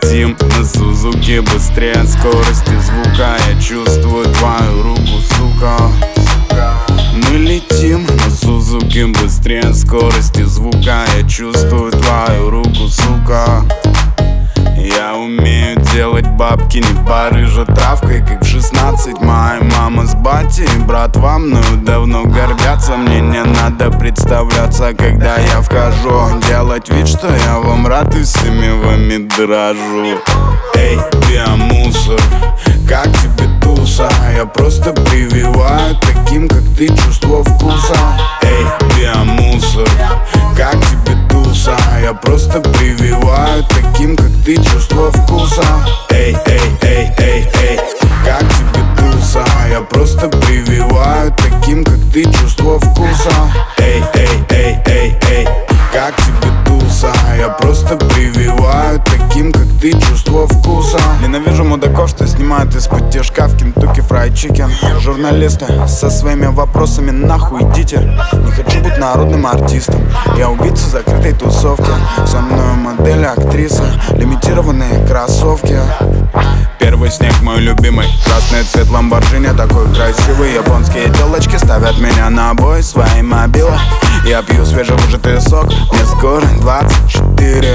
летим на Сузуки быстрее скорости звука. Я чувствую твою руку, сука. Мы летим на Сузуки быстрее скорости звука. Я чувствую твою руку, сука. Я умею делать бабки не барыжа травкой, как в 16. Моя мама с батей и братва мною давно гордятся. Мне не надо представляться, когда я вхожу, делать вид, что я вам рад и всеми вами дрожу. Эй, биомусор, как тебе туса? Я просто прививаю таким, как ты, чувство вкуса. Эй, биомусор, как тебе туса? Я просто прививаю таким, как ты, чувство вкуса. Эй, эй, эй, эй, эй, как тебе туса? Я просто прививаю таким, как ты, чувство вкуса. Эй, эй, эй, эй, эй, как тебе туса? Я просто прививаю таким, как ты, чувство вкуса. Ненавижу мудаков, что снимают из-под тяжка в Кентукки Фрайд Чикен. Журналисты со своими вопросами нахуй идите. Не хочу быть народным артистом, я убийца закрытой тусовки. Со мной модели, актрисы, лимитированные кроссовки. Первый снег мой любимый, красный цвет Ламборджини, такой красивый. Японские телочки ставят меня на бой свои мобилы. Я пью свежевыжатый сок, мне скоро 24.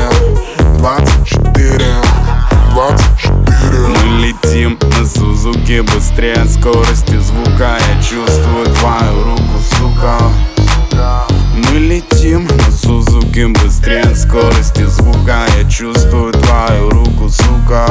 Мы летим на Сузуки быстрее скорости звука. Я чувствую твою руку, сука. Мы летим на Сузуки быстрее скорости звука. Я чувствую твою руку, сука.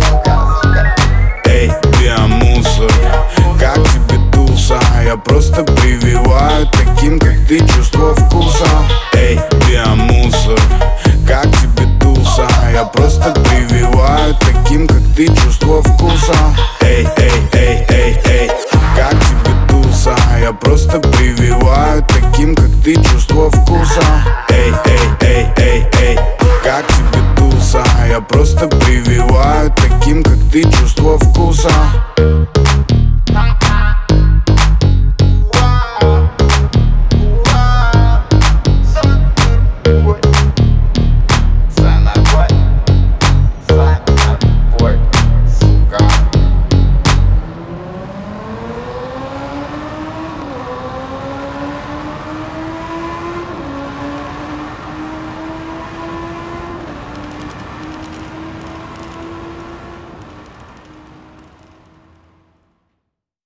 Эй, биомусор, как тебе туса? Я просто прививаю таким, как ты, чувство вкуса. Эй, биомусор, как тебе туса? Я просто прививаю таким, как ты, чувство вкуса. Эй, эй, эй, эй, эй, как тебе туса? Я просто прививаю таким, как ты, чувство вкуса. Эй, эй, эй, эй, эй, как тебе туса? Я просто прививаю таким, как ты, чувство вкуса.